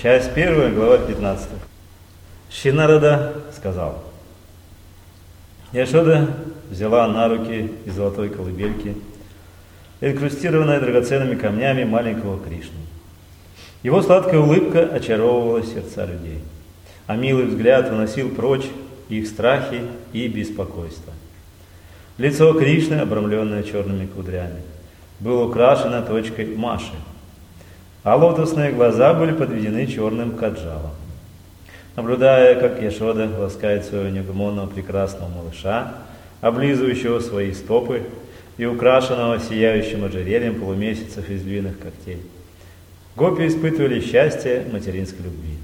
Часть 1, глава 15. Шри Нарада сказал: Яшода взяла на руки из золотой колыбельки, инкрустированной драгоценными камнями, маленького Кришну. Его сладкая улыбка очаровывала сердца людей, а милый взгляд уносил прочь их страхи и беспокойство. Лицо Кришны, обрамленное черными кудрями, было украшено точкой Маши, а лотосные глаза были подведены черным каджалом. Наблюдая, как Яшода ласкает своего неугомонного прекрасного малыша, облизывающего свои стопы и украшенного сияющим ожерельем полумесяцев из львиных когтей, гопи испытывали счастье материнской любви.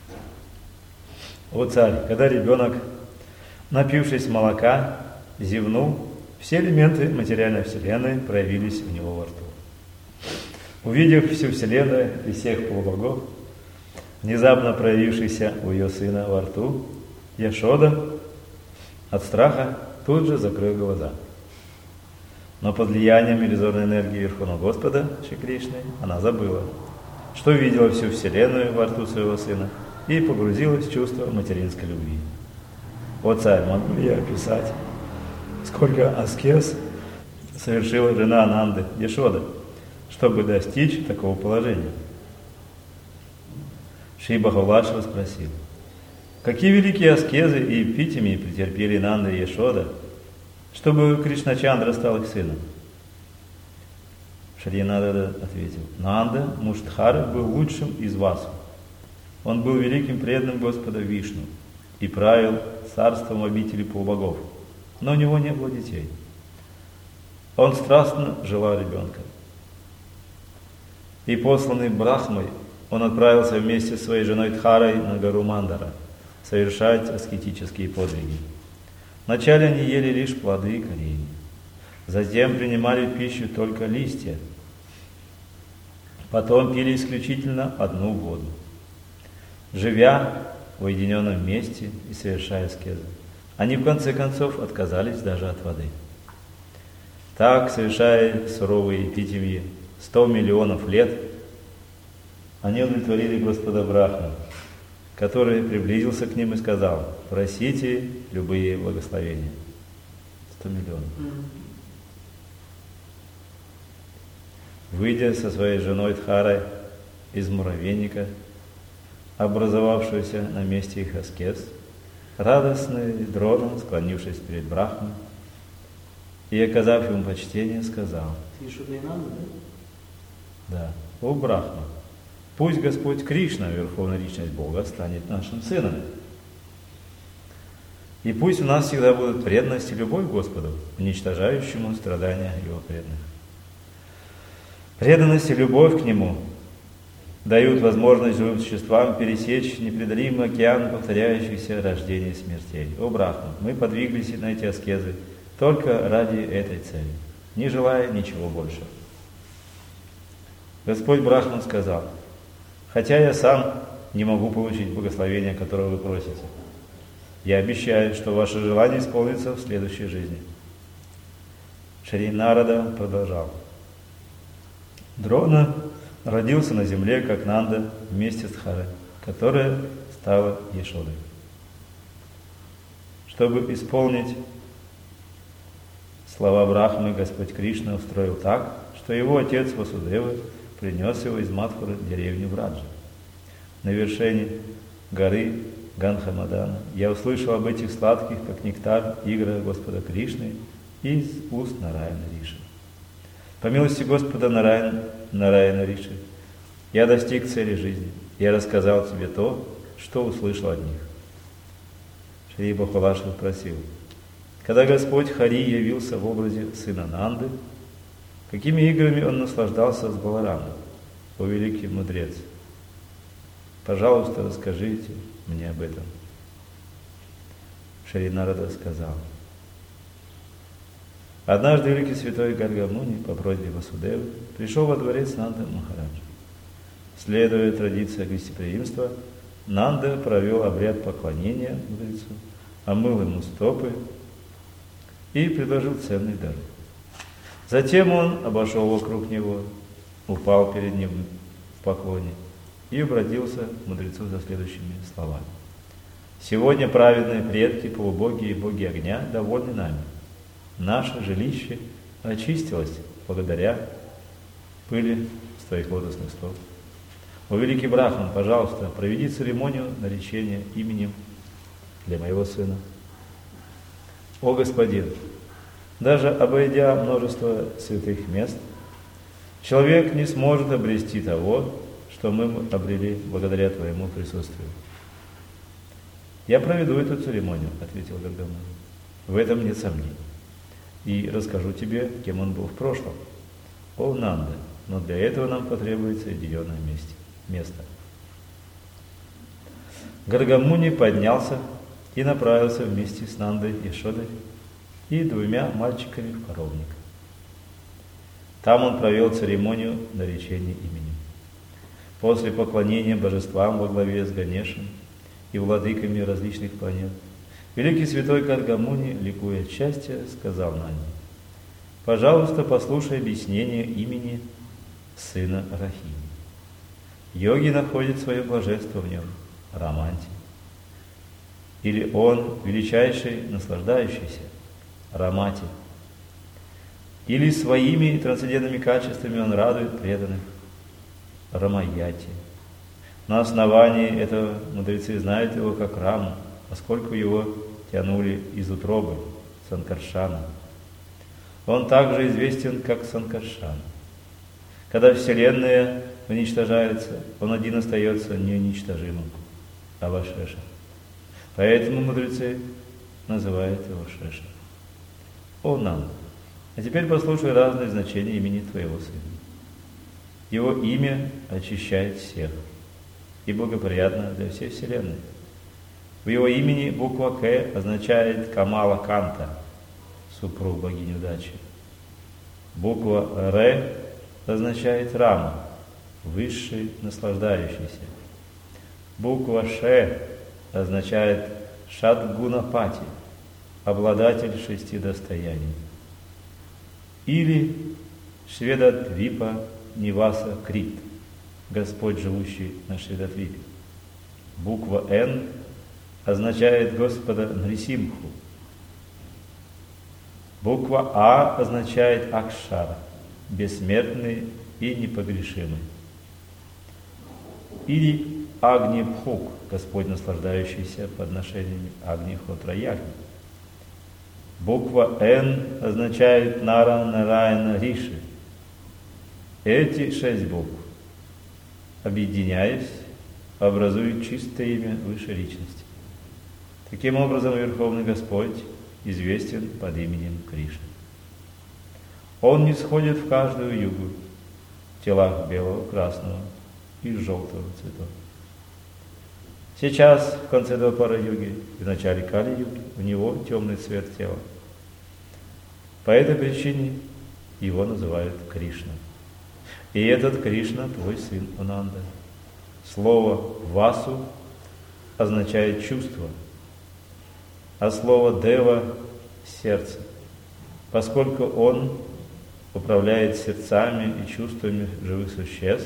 О царь, когда ребенок, напившись молока, зевнул, все элементы материальной вселенной проявились у него во рту. Увидев всю вселенную и всех полубогов, внезапно проявившийся у ее сына во рту, Яшода от страха тут же закрыл глаза. Но под влиянием иллюзорной энергии Верховного Господа Шри Кришны она забыла, что видела всю вселенную во рту своего сына и погрузилась в чувство материнской любви. О царь, могу ли я описать, сколько аскез совершила жена Ананды, Яшода, чтобы достичь такого положения? Шри Бхавлашва спросил: какие великие аскезы и эпитемии претерпели Нанда и Яшода, чтобы Кришначандра стал их сыном? Шри Нарада ответил: Нанда, муж Дхары, был лучшим из вас. Он был великим преданным Господа Вишну и правил царством обители полубогов, но у него не было детей. Он страстно желал ребенка. И посланный Брахмой, он отправился вместе с своей женой Дхарой на гору Мандара совершать аскетические подвиги. Вначале они ели лишь плоды и коренья, затем принимали в пищу только листья, потом пили исключительно одну воду. Живя в уединенном месте и совершая аскезы, они в конце концов отказались даже от воды. Так, совершая суровые эпитемии 100 миллионов лет, они удовлетворили Господа Брахму, который приблизился к ним и сказал: просите любые благословения. 100 миллионов. Выйдя со своей женой Дхарой из муравейника, образовавшегося на месте их аскез, радостный Дрона, склонившись перед Брахмой и оказав ему почтение, сказал: да, о Брахма, пусть Господь Кришна, Верховная Личность Бога, станет нашим сыном. И пусть у нас всегда будут преданность и любовь к Господу, уничтожающему страдания Его преданных. Преданность и любовь к Нему дают возможность живым существам пересечь непреодолимый океан повторяющихся рождений и смертей. О Брахма, мы подвиглись на эти аскезы только ради этой цели, не желая ничего больше. Господь Брахман сказал: хотя я сам не могу получить благословение, которое вы просите, я обещаю, что ваше желание исполнится в следующей жизни. Шри Нарада продолжал: Дрона родился на земле, как Нанда, вместе с Дхарой, которая стала Яшодой. Чтобы исполнить слова Брахмы, Господь Кришна устроил так, что его отец Васудева принес его из Мадхуры в деревню Браджа. На вершине горы Ганхамадана я услышал об этих сладких, как нектар, играх Господа Кришны из уст Нараяна Риши. По милости Господа Нараяна Риши я достиг цели жизни. Я рассказал тебе то, что услышал от них. Шри Бхавлашва спросил: когда Господь Хари явился в образе сына Нанды, какими играми он наслаждался с Баларамом, о великий мудрец? Пожалуйста, расскажите мне об этом. Шри Нарада сказал: однажды великий святой Гаргамуни по просьбе Васудевы пришел во дворец Нанды Махараджа. Следуя традиции гостеприимства, Нанда провел обряд поклонения мудрецу, омыл ему стопы и предложил ценный дар. Затем он обошел вокруг него, упал перед ним в поклоне и обратился к мудрецу за следующими словами. «Сегодня праведные предки, полубоги и боги огня довольны нами. Наше жилище очистилось благодаря пыли с твоих лотосных стоп. О великий Брахман, пожалуйста, проведи церемонию наречения именем для моего сына. О Господин, даже обойдя множество святых мест, человек не сможет обрести того, что мы обрели благодаря твоему присутствию». «Я проведу эту церемонию», — ответил Гаргамуни. «В этом нет сомнений. И расскажу тебе, кем он был в прошлом. О Нанда, но для этого нам потребуется отделенное место». Гаргамуни поднялся и направился вместе с Нандой, Яшодой и 2 мальчиками в коровник. Там он провел церемонию наречения именем. После поклонения божествам во главе с Ганешем и владыками различных планет, великий святой Гаргамуни, ликуя от счастья, сказал Нанде: «Пожалуйста, послушай объяснение имени сына Рахини. Йоги находят свое блаженство в нем, Раманти. Или он величайший, наслаждающийся, Рамати. Или своими трансцендентными качествами он радует преданных, Рамаяти. На основании этого мудрецы знают его как Раму, поскольку его тянули из утробы, Санкаршана. Он также известен как Санкаршана. Когда Вселенная уничтожается, он один остается неуничтожимым, Авашеша. Поэтому мудрецы называют его Шеша. О Нанда, а теперь послушай разные значения имени твоего сына. Его имя очищает всех и благоприятно для всей Вселенной. В его имени буква К означает Камала Канта, супруг богини удачи. Буква Р означает Рама, высший наслаждающийся. Буква Ш означает Шадгунапати, обладатель 6 достояний. Или Шведатвипа Ниваса Крит, Господь, живущий на Шведатвипе. Буква Н означает Господа Нрисимху. Буква А означает Акшара, бессмертный и непогрешимый. Или Агни-Бхук, Господь, наслаждающийся подношениями Агни-Хотра-Ягни. Буква Н означает Нара-Нараяна Риши. Эти 6 букв, объединяясь, образуют чистое имя высшей личности. Таким образом, Верховный Господь известен под именем Кришна. Он нисходит в каждую югу в телах белого, красного и желтого цветов. Сейчас, в конце Двапара-юги и в начале Кали-юги, у него темный цвет тела. По этой причине его называют Кришна. И этот Кришна твой сын Ананда. Слово «васу» означает чувство, а слово «дева» – сердце, поскольку он управляет сердцами и чувствами живых существ.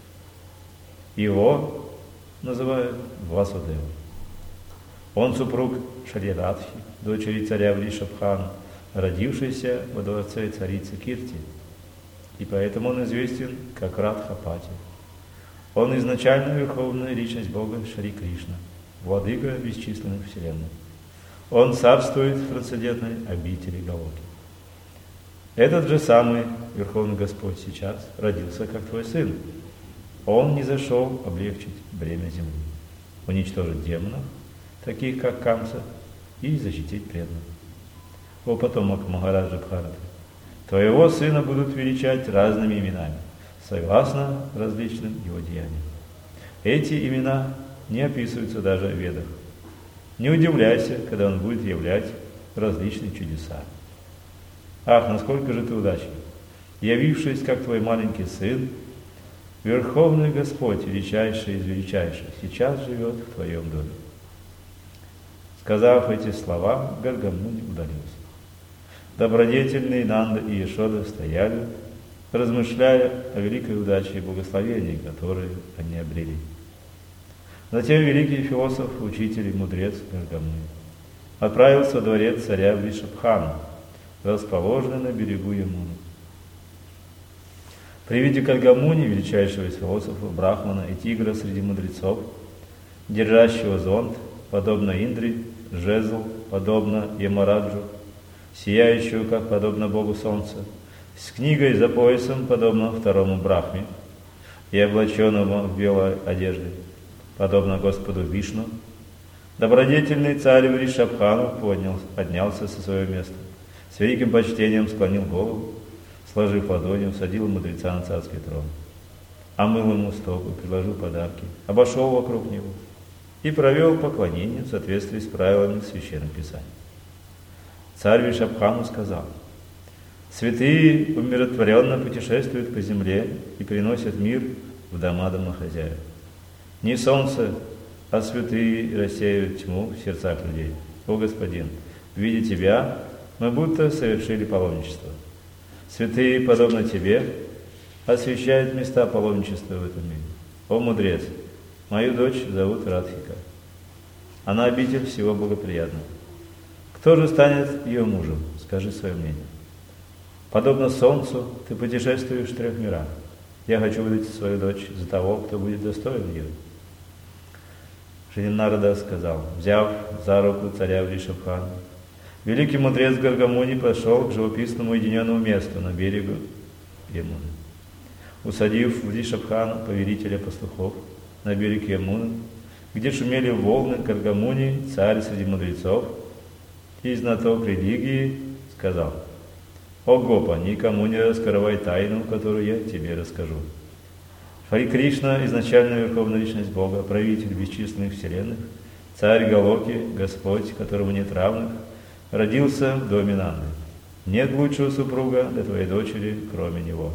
Его называют Васудева. Он супруг Шрирадхи, дочери царя Вришабхана, родившейся во дворце царицы Кирти, и поэтому он известен как Радхапати. Он изначально верховная личность Бога Шри Кришна, владыка бесчисленных вселенных. Он царствует в трансцендентной обители Галоки. Этот же самый Верховный Господь сейчас родился как твой сын. Он не зашел облегчить бремя земли, уничтожить демонов, таких как Камса, и защитить преданных. О потомок Махараджа Бхараты, твоего сына будут величать разными именами, согласно различным его деяниям. Эти имена не описываются даже в Ведах. Не удивляйся, когда он будет являть различные чудеса. Ах, насколько же ты удачлив! Явившись, как твой маленький сын, Верховный Господь, величайший из величайших, сейчас живет в твоем доме. Сказав эти слова, Гаргамуни удалился. Добродетельные Нанда и Яшода стояли, размышляя о великой удаче и благословении, которые они обрели. Затем великий философ, учитель и мудрец Гаргамуни отправился во дворец царя Вришабхана, расположенный на берегу Ямуны. При виде Гаргамуни, величайшего из философов, брахмана и тигра среди мудрецов, держащего зонт, подобно Индре, жезл, подобно Ямараджу, сияющего, как подобно Богу Солнца, с книгой за поясом, подобно второму Брахме, и облаченного в белой одежде, подобно Господу Вишну, добродетельный царь Вришабхану поднялся со своего места, с великим почтением склонил голову, сложив ладони, усадил мудреца на царский трон, омыл ему стопы, предложил подарки, обошел вокруг него и провел поклонение в соответствии с правилами Священного Писания. Царь Вришабхану сказал: «Святые умиротворенно путешествуют по земле и приносят мир в дома домохозяев. Не солнце, а святые рассеивают тьму в сердцах людей. О Господин, видя Тебя, мы будто совершили паломничество. Святые, подобно Тебе, освящают места паломничества в этом мире. О мудрец, мою дочь зовут Радхика. Она обитель всего благоприятного. Кто же станет ее мужем? Скажи свое мнение. Подобно солнцу, ты путешествуешь в 3 мирах. Я хочу выдать свою дочь за того, кто будет достоин ее». Шри Нарада сказал, взяв за руку царя Вришабхана, великий мудрец Гаргамуни пошел к живописному уединенному месту на берегу Ямуны. Усадив Вришабхана, повелителя пастухов, на берег Ямуны, где шумели волны, Гаргамуни, царь среди мудрецов и знаток религии, сказал: «О Гопа, никому не раскрывай тайну, которую я тебе расскажу. Хари Кришна, изначальная Верховная Личность Бога, правитель бесчисленных вселенных, царь Галоки, Господь, которому нет равных, родился в доме Нанды. Нет лучшего супруга для твоей дочери, кроме него».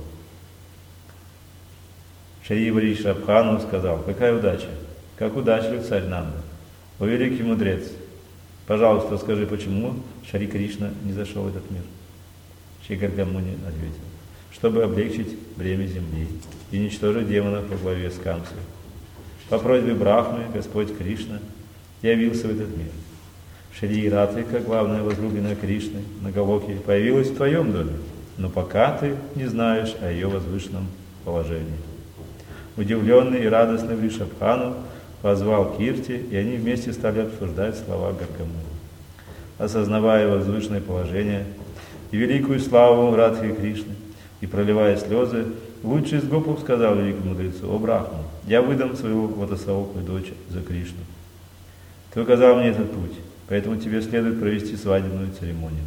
Шри Вришабхану сказал: «Какая удача! Как удачлив царь Нанда! О великий мудрец! Пожалуйста, скажи, почему Шри Кришна не зашел в этот мир?» Шри Гаргамуни ответил: «Чтобы облегчить бремя земли и уничтожить демонов во главе с Камсой. По просьбе Брахмы Господь Кришна явился в этот мир. Шри Радхика, главная возлюбленная Кришны на Галоке, появилась в твоем доме, но пока ты не знаешь о ее возвышенном положении». Удивленный и радостный Вришабхану позвал Кирти, и они вместе стали обсуждать слова Гаргамуни. Осознавая возвышенное положение и великую славу Радхи Кришны, и проливая слезы, лучший из гопов сказал великому мудрецу: «О Брахма, я выдам свою Ватасаоку дочь за Кришну. Ты указал мне этот путь, поэтому тебе следует провести свадебную церемонию».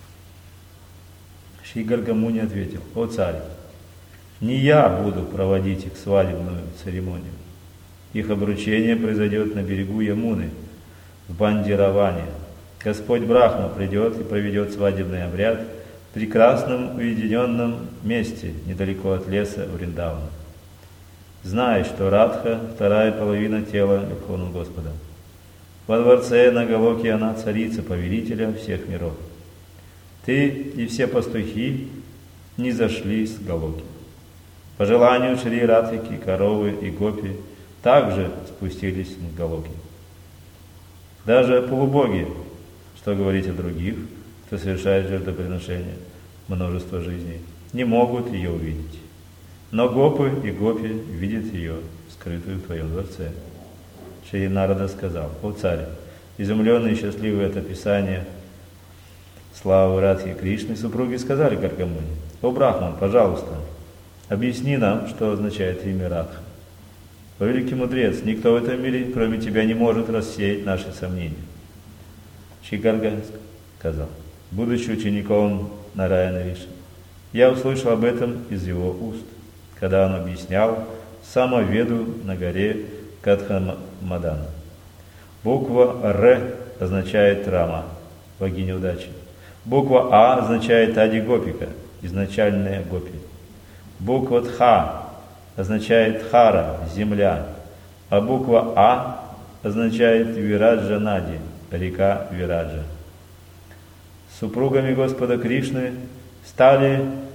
Шри Гаргамуни ответил: «О царь, не я буду проводить их свадебную церемонию. Их обручение произойдет на берегу Ямуны, в Бандираване. Господь Брахма придет и проведет свадебный обряд в прекрасном уединенном месте, недалеко от леса Вриндавана. Знай, что Радха – вторая половина тела Верховного Господа. Во дворце на Галоке она царица, повелителя всех миров. Ты и все пастухи не зашли с Галоки. По желанию Шри Радхики, коровы и гопи также спустились с Галоки. Даже полубоги, что говорить о других, кто совершает жертвоприношение, множество жизней, не могут ее увидеть. Но гопы и гопи видят ее, скрытую в твоем дворце». Шри Нарада сказал: «О царь, изумленный и счастливый от описания славы Радхи Кришны, супруги сказали Гаргамуни: «О Брахман, пожалуйста, объясни нам, что означает имя Радха. О великий мудрец, никто в этом мире, кроме тебя, не может рассеять наши сомнения». Шри Гарга сказал: «Будучи учеником Нараяна Риши, я услышал об этом из его уст, когда он объяснял самоведу на горе Катхамадана. Буква «Р» означает Рама, богиня удачи. Буква «А» означает Ади Гопика, изначальная Гопи. Буква «Тха» означает Хара, земля, а буква «А» означает Вираджа Нади, река Вираджа. Супругами Господа Кришны стали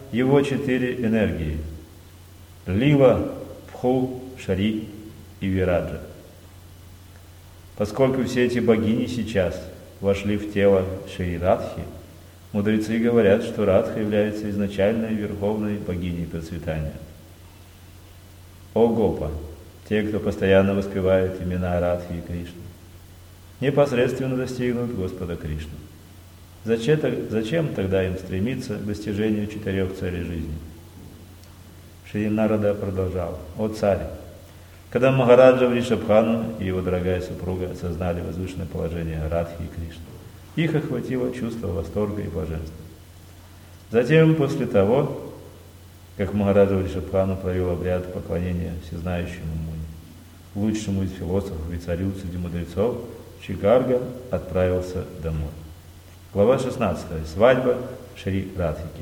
его 4 энергии – Лила, Пху, Шари и Вираджа. Поскольку все эти богини сейчас вошли в тело Шри Радхи, мудрецы говорят, что Радха является изначальной верховной богиней процветания. О Гопа, те, кто постоянно воспевает имена Радхи и Кришны, непосредственно достигнут Господа Кришны. Зачем тогда им стремиться к достижению 4 целей жизни? Шри Нарада продолжал: «О царь, когда Махараджа Вришабхану и его дорогая супруга осознали возвышенное положение Радхи и Кришны, их охватило чувство восторга и блаженства. Затем, после того, как Махараджа Вришабхану провел обряд поклонения всезнающему Муни, лучшему из философов и царю среди мудрецов, Шри-Гарга отправился домой». Глава 16. Свадьба Шри Радхики.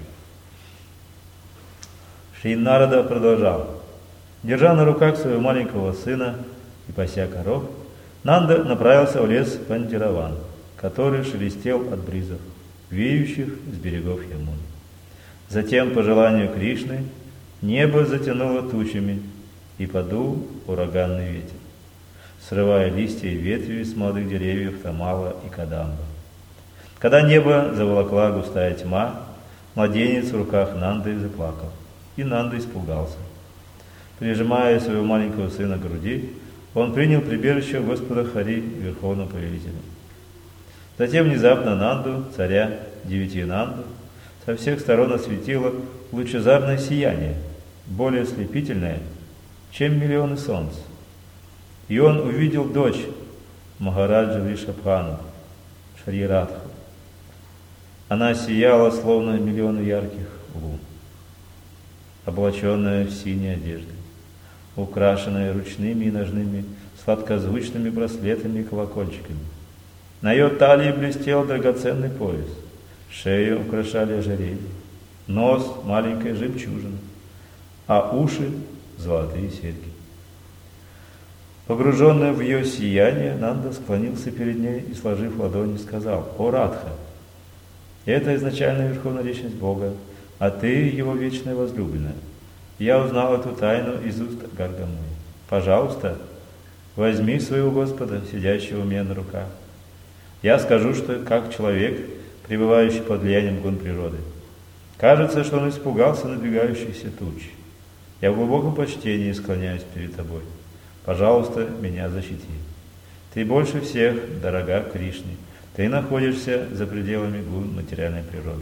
Шри Нарада продолжал: «Держа на руках своего маленького сына и пася коров, Нанда направился в лес Бандираван, который шелестел от бризов, веющих с берегов Ямуны. Затем, по желанию Кришны, небо затянуло тучами, и подул ураганный ветер, срывая листья и ветви с молодых деревьев Тамала и Кадамба. Когда небо заволокла густая тьма, младенец в руках Нанды заплакал, и Нанда испугался. Прижимая своего маленького сына к груди, он принял прибежище Господа Хари, Верховного Повелителя. Затем внезапно Нанду, царя 9 Нанду, со всех сторон осветило лучезарное сияние, более ослепительное, чем миллионы солнц. И он увидел дочь Махараджа Вришабхану, Шри Радху. Она сияла, словно миллионы ярких лун, облаченная в синие одежды, украшенная ручными и ножными сладкозвучными браслетами и колокольчиками. На ее талии блестел драгоценный пояс, шею украшали ожерелья, нос — маленькая жемчужина, а уши — золотые серьги. Погруженный в ее сияние, Нанда склонился перед ней и, сложив ладони, сказал: «О Радха, это изначальная верховная личность Бога, а ты его вечная возлюбленная. Я узнал эту тайну из уст Гаргамы. Пожалуйста, возьми своего Господа, сидящего у меня на руках. Я скажу, что как человек, пребывающий под влиянием гун природы. Кажется, что он испугался надвигающихся туч. Я в глубоком почтении склоняюсь перед тобой. Пожалуйста, меня защити. Ты больше всех дорога Кришне. Ты находишься за пределами гун материальной природы».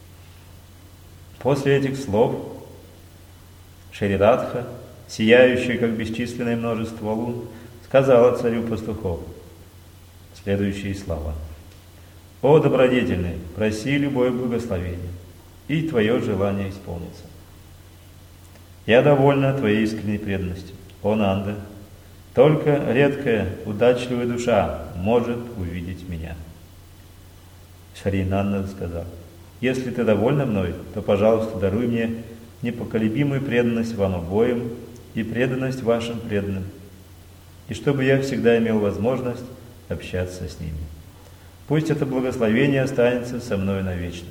После этих слов Шри Радха, сияющая как бесчисленное множество лун, сказала царю пастухов следующие слова: «О добродетельный, проси любое благословение, и твое желание исполнится. Я довольна твоей искренней преданностью, о Нанда, только редкая, удачливая душа может увидеть меня». Шри Нанда сказал: «Если ты довольна мной, то, пожалуйста, даруй мне непоколебимую преданность вам обоим и преданность вашим преданным, и чтобы я всегда имел возможность общаться с ними. Пусть это благословение останется со мной навечно».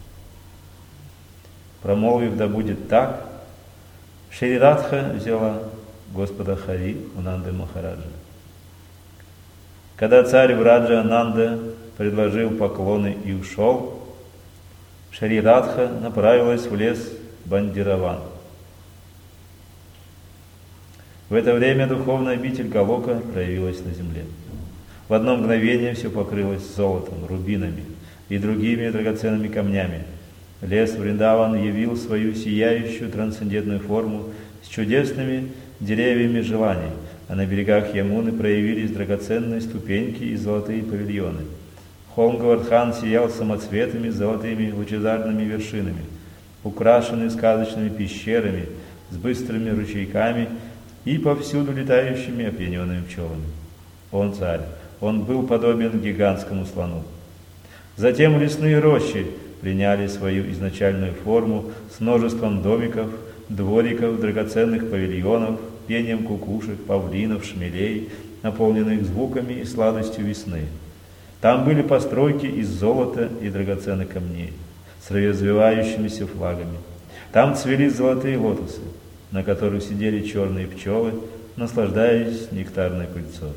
Промолвив «да будет так», Шри Радха взяла Господа Хари у Нанды Махараджа. Когда царь Враджа Нанда предложил поклоны и ушел, Шри Радха направилась в лес Бандираван. В это время духовная обитель Галока проявилась на земле. В одно мгновение все покрылось золотом, рубинами и другими драгоценными камнями. Лес Вриндаван явил свою сияющую трансцендентную форму с чудесными деревьями желаний, а на берегах Ямуны проявились драгоценные ступеньки и золотые павильоны. Холм Гавардхан сиял самоцветами с золотыми лучезарными вершинами, украшенный сказочными пещерами с быстрыми ручейками и повсюду летающими опьяненными пчелами. Он царь, он был подобен гигантскому слону. Затем лесные рощи приняли свою изначальную форму с множеством домиков, двориков, драгоценных павильонов, пением кукушек, павлинов, шмелей, наполненных звуками и сладостью весны. Там были постройки из золота и драгоценных камней с развивающимися флагами. Там цвели золотые лотосы, на которых сидели черные пчелы, наслаждаясь нектарной пыльцой.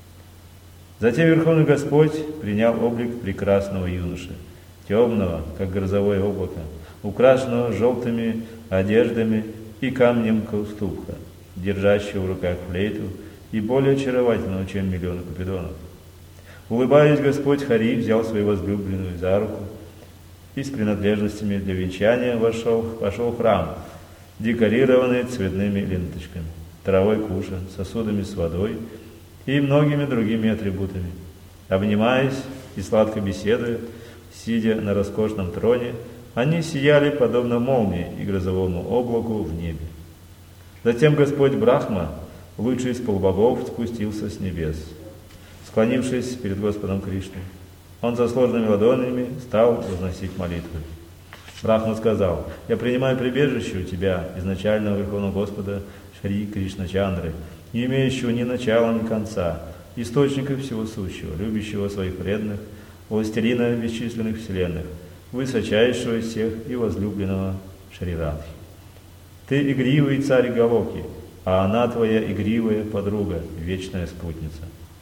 Затем Верховный Господь принял облик прекрасного юноши, темного, как грозовое облако, украшенного желтыми одеждами и камнем кауступха, держащего в руках флейту и более очаровательного, чем миллионы купидонов. Улыбаясь, Господь Хари взял свою возлюбленную за руку и с принадлежностями для венчания вошел в храм, декорированный цветными ленточками, травой куша, сосудами с водой и многими другими атрибутами. Обнимаясь и сладко беседуя, сидя на роскошном троне, они сияли подобно молнии и грозовому облаку в небе. Затем Господь Брахма, лучший из полубогов, спустился с небес. Склонившись перед Господом Кришной, он со сложными ладонями стал возносить молитвы. Брахма сказал: «Я принимаю прибежище у тебя, изначального Верховного Господа Шри Кришначандры, не имеющего ни начала, ни конца, источника всего сущего, любящего своих преданных, властелина бесчисленных вселенных, высочайшего из всех и возлюбленного Шри Радхи. Ты игривый царь Галоки, а она твоя игривая подруга, вечная спутница.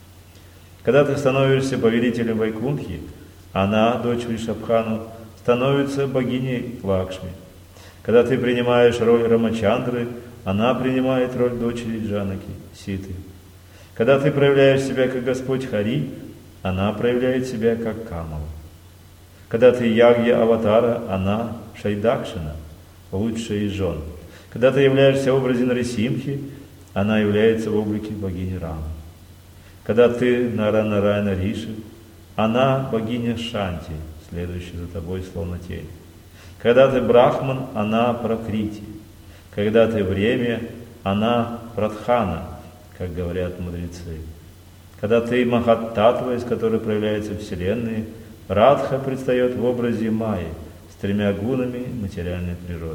Когда ты становишься повелителем Вайкунтхи, она, дочь Вришабхану, становится богиней Лакшми. Когда ты принимаешь роль Рамачандры, она принимает роль дочери Джанаки, Ситы. Когда ты проявляешь себя как Господь Хари, она проявляет себя как Камала. Когда ты Ягья Аватара, она Шайдакшина, лучшая из жен. Когда ты являешься в образе Нарисимхи, она является в облике богини Рамы. Когда ты Нарайана Риши, она богиня Шанти, следующая за тобой словно тень. Когда ты Брахман, она Пракрити. Когда ты время, она Прадхана, как говорят мудрецы. Когда ты Махаттатва, из которой проявляются вселенные, Радха предстает в образе Майи с 3 гунами материальной природы.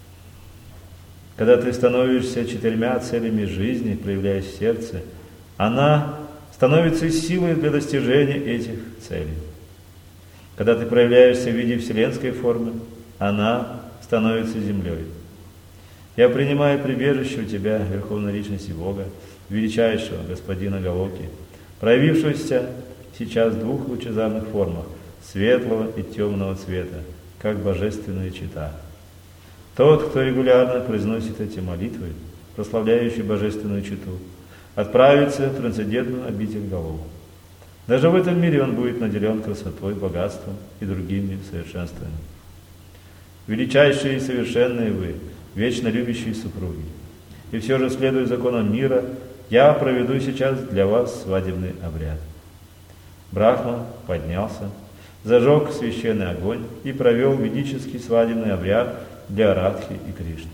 Когда ты становишься 4 целями жизни, проявляясь в сердце, она становится силой для достижения этих целей. Когда ты проявляешься в виде вселенской формы, она становится землей. Я принимаю прибежище у тебя, Верховной Личности Бога, величайшего Господина Галоки, проявившегося сейчас в 2 лучезарных формах, светлого и темного цвета, как божественная чита. Тот, кто регулярно произносит эти молитвы, прославляющие божественную читу, отправится в трансцендентную обитель Галоку. Даже в этом мире он будет наделен красотой, богатством и другими совершенствами. Величайшие и совершенные вы, вечно любящие супруги. И все же, следуя законам мира, я проведу сейчас для вас свадебный обряд. Брахма поднялся, зажег священный огонь и провел ведический свадебный обряд для Радхи и Кришны.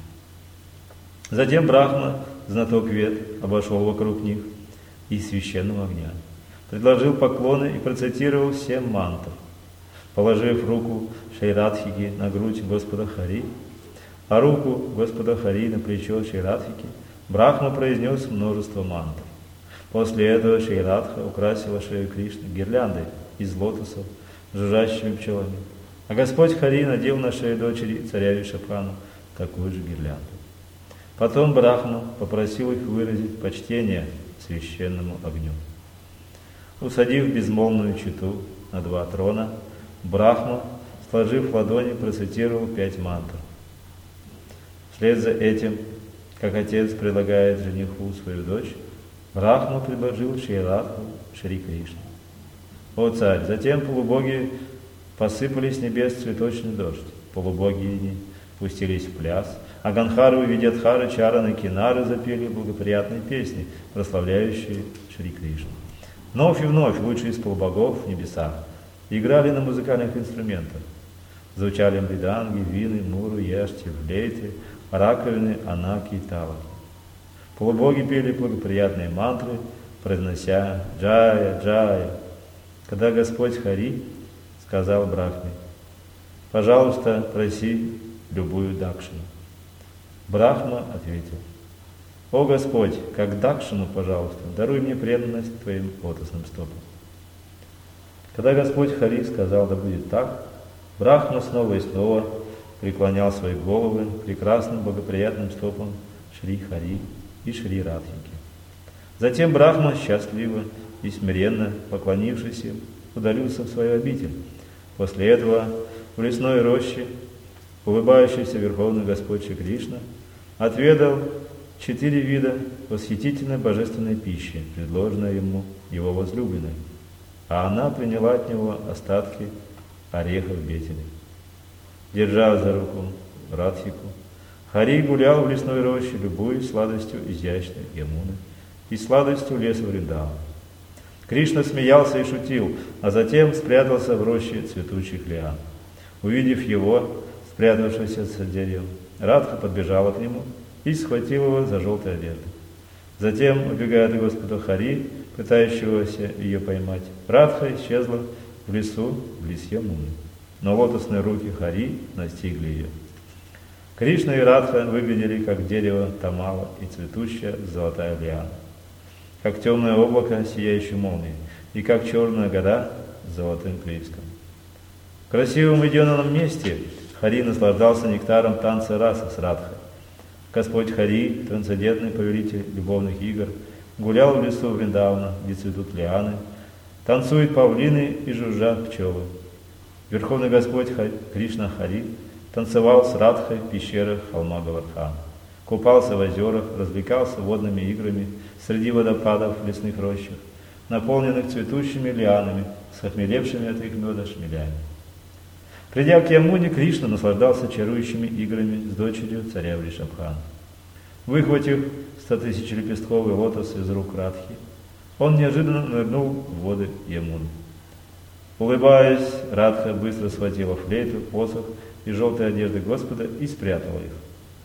Затем Брахма, знаток Вед, обошел вокруг них из священного огня, предложил поклоны и процитировал 7 мантр. Положив руку Шайрадхики на грудь Господа Хари, а руку Господа Хари на плечо Шайрадхики, Брахма произнес множество мантр. После этого Шайрадха украсила шею Кришны гирляндой из лотосов, жужжащими пчелами, а Господь Хари надел на шею дочери царя Вришабхану такую же гирлянду. Потом Брахма попросил их выразить почтение священному огню. Усадив безмолвную читу на 2 трона, Брахма, сложив ладони, процитировал 5 мантр. Вслед за этим, как отец предлагает жениху свою дочь, Брахма предложил Шайрадху Шри Кришне. О царь! Затем полубоги посыпали с небес цветочный дождь, полубогини пустились в пляс, а Ганхару и Видьядхары, Чараны и Кинары запели благоприятные песни, прославляющие Шри Кришну. Вновь и вновь лучшие из полубогов в небесах играли на музыкальных инструментах. Звучали мриданги, вины, муру, яшти, флейты, раковины, анаки и талаки. Полубоги пели благоприятные мантры, произнося «Джая, Джая». Когда Господь Хари сказал Брахме: «Пожалуйста, проси любую дакшину». Брахма ответил: «О Господь, как дакшину, пожалуйста, даруй мне преданность Твоим лотосным стопам». Когда Господь Хари сказал: «Да будет так», Брахма снова и снова преклонял свои головы прекрасным благоприятным стопам Шри Хари и Шри Радхики. Затем Брахма, счастливо и смиренно поклонившись им, удалился в свою обитель. После этого в лесной роще улыбающийся Верховный Господь Шри Кришна отведал 4 вида восхитительной божественной пищи, предложенной ему его возлюбленной, а она приняла от него остатки орехов бетеля. Держа за руку Радхику, Хари гулял в лесной роще, любуясь сладостью изящной Ямуны и сладостью леса Вриндавана. Кришна смеялся и шутил, а затем спрятался в роще цветущих лиан. Увидев его, спрятавшегося за деревом, Радха подбежала к нему и схватила его за желтые одежды. Затем, убегая от Господа Хари, пытающегося ее поймать, Радха исчезла в лесу близ Ямуны. Но лотосные руки Хари настигли ее. Кришна и Радха выглядели как дерево тамала и цветущая золотая лиана, как темное облако, сияющее молнией, и как черная гора с золотым прииском. В красивом уединенном месте Хари наслаждался нектаром танца раса с Радхой. Господь Хари, трансцендентный повелитель любовных игр, гулял в лесу Вриндавана, где цветут лианы, танцуют павлины и жужжат пчелы. Верховный Господь Кришна Хари танцевал с Радхой в пещерах холма Гавардхана, купался в озерах, развлекался водными играми среди водопадов в лесных рощах, наполненных цветущими лианами, с охмелевшими от их меда шмелями. Придя к Ямуне, Кришна наслаждался чарующими играми с дочерью царя Вришабхана. Выхватив 100-тысячелепестковый лотос из рук Радхи, он неожиданно нырнул в воды Ямуны. Улыбаясь, Радха быстро схватила флейту, посох и желтые одежды Господа и спрятала их.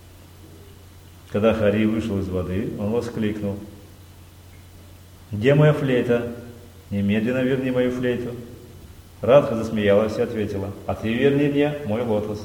Когда Хари вышел из воды, он воскликнул: «Где моя флейта? Немедленно верни мою флейту». Радха засмеялась и ответила: «А ты верни мне мой лотос».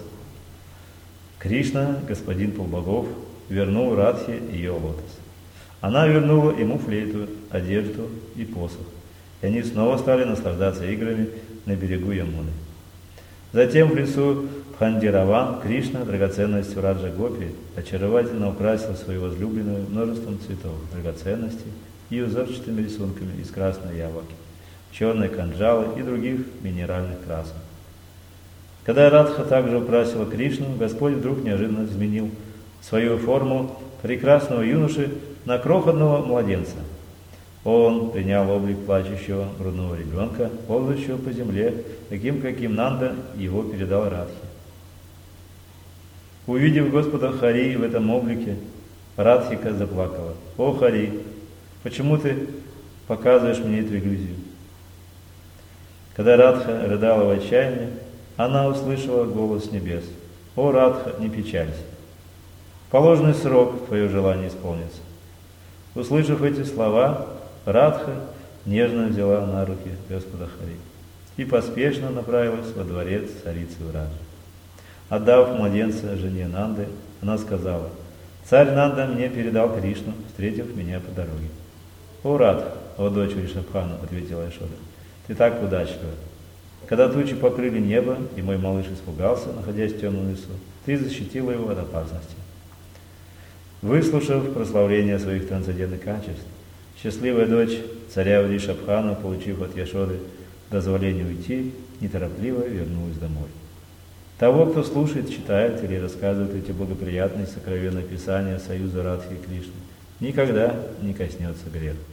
Кришна, господин полбогов, вернул Радхе ее лотос. Она вернула ему флейту, одежду и посох, и они снова стали наслаждаться играми на берегу Ямуны. Затем в лесу Пхандираван Кришна, драгоценностью Раджа Гопи, очаровательно украсил свою возлюбленную множеством цветов, драгоценностей и узорчатыми рисунками из красной яблоки, черной канджалы и других минеральных красок. Когда Радха также украсила Кришну, Господь вдруг неожиданно изменил свою форму прекрасного юноши на крохотного младенца. Он принял облик плачущего грудного ребенка, ползающего по земле, таким, каким Нанда его передал Радхе. Увидев Господа Хари в этом облике, Радхика заплакала: «О, Хари, почему ты показываешь мне эту иллюзию?» Когда Радха рыдала в отчаянии, она услышала голос небес: «О, Радха, не печалься. В положенный срок твое желание исполнится». Услышав эти слова, Радха нежно взяла на руки Господа Хари и поспешно направилась во дворец царицы Враджи. Отдав младенца жене Нанды, она сказала: «Царь Нанда мне передал Кришну, встретив меня по дороге». «О, Радха, о дочь Вришабхана», — ответила Яшода, — «ты так удачлива. Когда тучи покрыли небо, и мой малыш испугался, находясь в темном лесу, ты защитила его от опасности». Выслушав прославление своих трансцендентных качеств, счастливая дочь царя Вришабхана, получив от Яшоды дозволение уйти, неторопливо вернулась домой. Того, кто слушает, читает или рассказывает эти благоприятные сокровенные писания союза Радхи и Кришны, никогда не коснется грех.